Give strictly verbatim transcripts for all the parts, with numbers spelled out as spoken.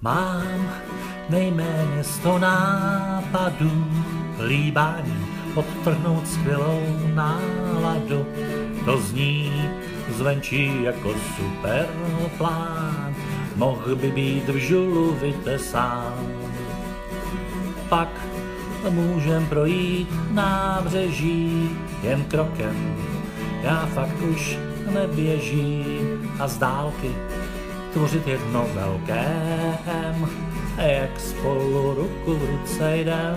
Mám nejméně sto nápadů, líbání, podtrhnout skvělou náladu. To zní zvenčí jako super plán, mohl by být v žulu vytesán. Pak můžem projít nábřeží jen krokem, já fakt už neběžím a z dálky tvořit jedno velké M, jak spolu ruku v ruce jdem.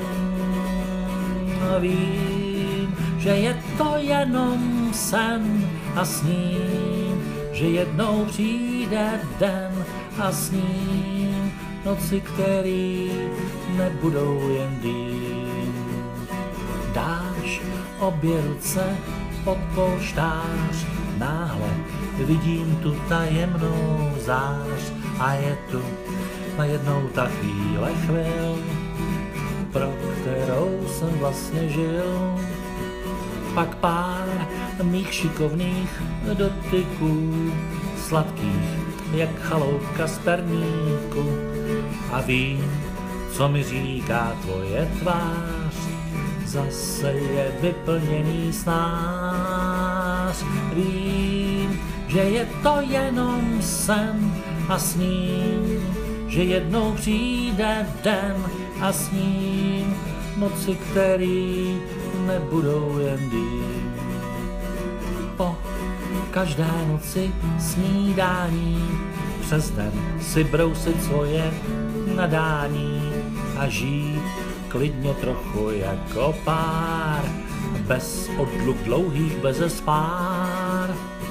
Vím, že je to jenom sen a sním, že jednou přijde den a sním noci, který nebudou jen dým. Dáš obě ruce pod polštář, náhle vidím tu tajemnou zář a je tu najednou ta chvíle chvil, pro kterou jsem vlastně žil. Pak pár mých šikovných dotyků, sladkých jak chaloupka z perníku, a vím, co mi říká tvoje tvář, zase je vyplněný snář. Vím, že je to jenom sen a sním, že jednou přijde den a sním noci, který nebudou jen dým. Po každé noci snídání přes den si brousit svoje nadání a žít klidně trochu jako pár, bez odluk dlouhých bezespár.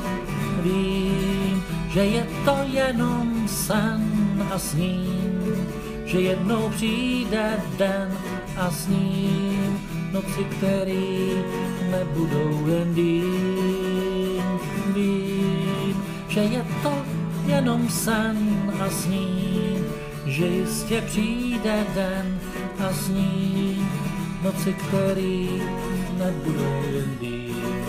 Vím, že je to jenom sen a sním, že jednou přijde den a sním noci, který nebudou jen dým. Vím, že je to jenom sen a sním, že jistě přijde den a sním noci, který nebudou jen dým.